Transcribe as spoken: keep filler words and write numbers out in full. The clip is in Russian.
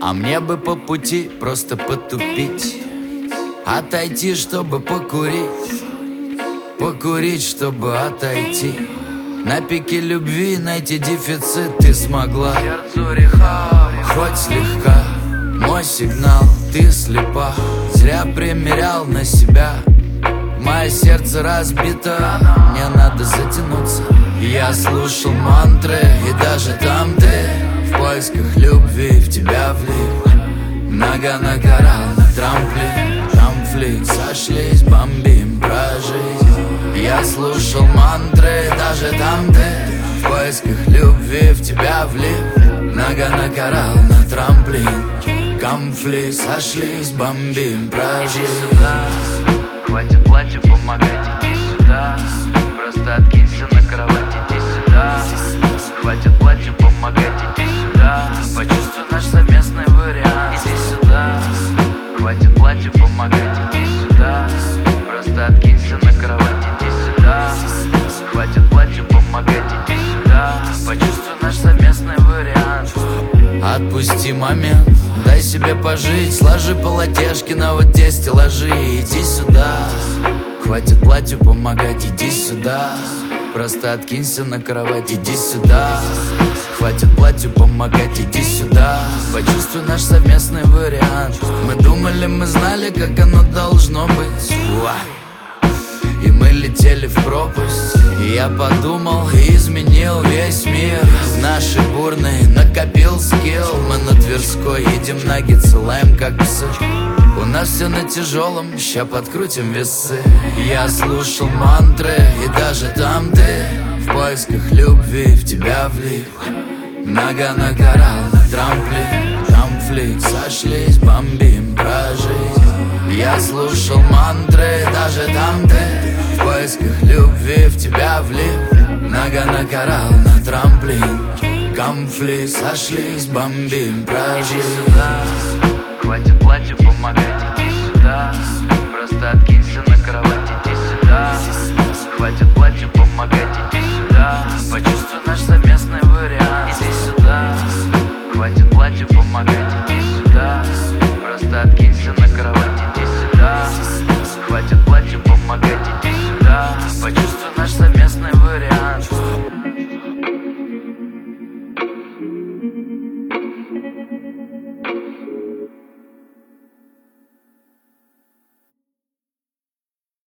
А мне бы по пути просто потупить, отойти, чтобы покурить, покурить, чтобы отойти. На пике любви найти дефицит ты смогла. Хоть слегка, мой сигнал, ты слепа. Зря примерял на себя. Мое сердце разбито, мне надо затянуться. Я слушал мантры, и даже там ты в поисках любви в тебя влип. Нога на коралл, на трамплин, конфликт, сошлись, бомбим про жизнь. Я слушал мантры, даже там ты в поисках любви в тебя влип. Нога на коралл, на трамплин, конфликт, сошлись, бомбим про жизнь. Хватит платью помогать, иди сюда. Просто откинься на кровать, иди сюда. Хватит платью помогать, иди сюда. Почувствуй наш совместный вариант, иди сюда. Хватит платью помогать, иди сюда. Просто откинься на кровать, иди сюда. Хватит платью помогать, иди сюда. Почувствуй наш совместный вариант. Отпусти момент, дай себе пожить. Сложи полотешки на вот те стеллажи. Иди сюда. Хватит платью помогать, иди сюда. Просто откинься на кровать, иди сюда. Хватит платью помогать, иди сюда. Почувствуй наш совместный вариант. Мы думали, мы знали, как оно должно быть. И мы летели в пропасть. И я подумал и изменил весь мир. Наши бурные накопил скилл. Мы на Тверской едем наггетсы, лаем как псы. У нас все на тяжелом, ща подкрутим весы. Я слушал мантры, и даже там ты в поисках любви в тебя влип. Нога на коралл, на трамплин, конфликт, сошлись, бомбим про жизнь. Я слушал мантры, даже там ты в поисках любви в тебя влип. Нога на коралл, на трамплин, конфликт, сошлись, бомбим про жизнь. Хватит платья